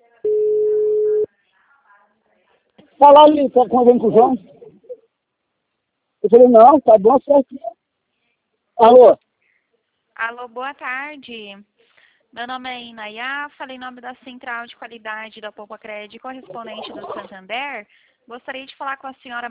Falar ali, tá com alguém com o João? Eu falei, não, tá bom, certo. Alô? Alô, boa tarde. Meu nome é Inayá, falei em nome da Central de Qualidade da Poupa Crédito, correspondente do Santander. Gostaria de falar com a senhora